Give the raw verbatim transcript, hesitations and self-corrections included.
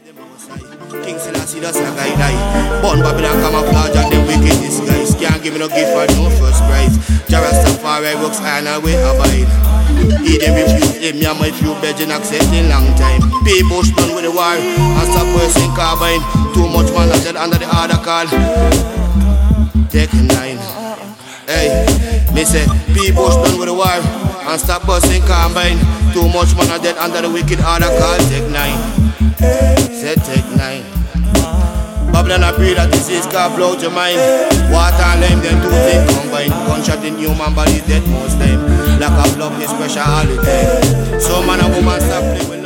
King Selassie does a guy die. Born Babylon camouflage and them wicked disguise. Can't give me no gift for no first prize. Jarastafari works and I will abide. He them refuse him, yeah, my few bedging accepting long time. People done with the war and stop pressing carbine. Too much man are dead under the order call. Take nine. Hey, me say, people done with the war and stop busting carbine. Too much man are dead under the wicked order call. Take nine. Say take nine. Babylon I pray that disease can blow your mind. Water and lime, them two things combined. Gunshot in human body dead most time. Lack of love is pressure all the time. So man and woman stop playing with